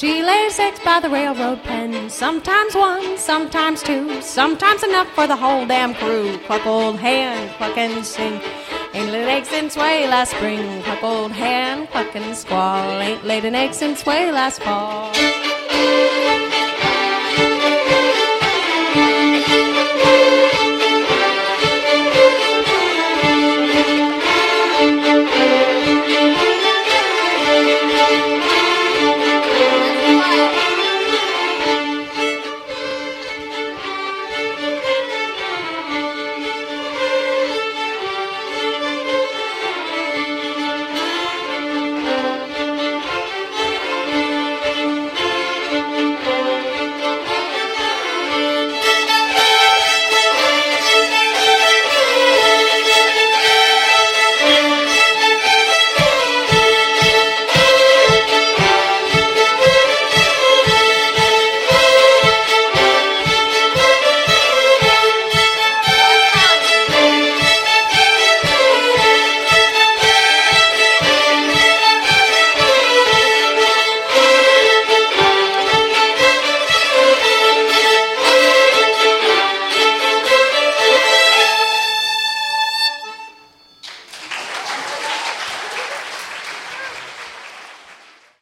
She lays eggs by the railroad pen, sometimes one, sometimes two, sometimes enough for the whole damn crew. Cluck, old hen, cluck and sing. Ain't laid an egg since way last spring. Cluck, old hen, cluck and squall. Ain't laid an egg since way last fall.